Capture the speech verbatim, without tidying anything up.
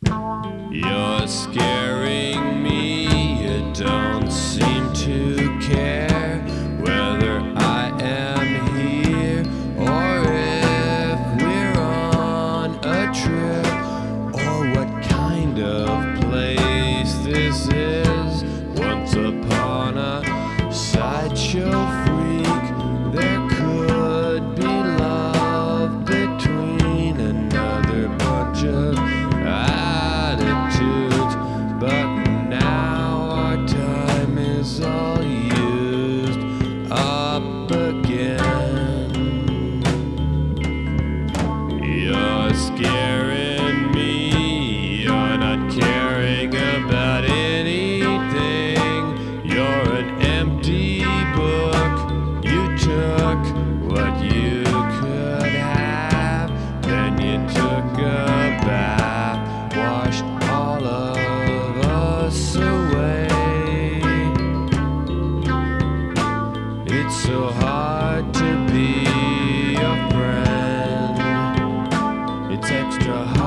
You're scaring me, you don't seem to care whether I am here or if we're on a trip or what kind of place this is. Once upon a sideshow freak, there could be love between another bunch of attitudes, but now our time is all used up again. You're scaring me, you're not caring about anything. You're an empty book, you took what you could have, then you took a bath, washed all of us away. It's so hard to be your friend, it's extra hard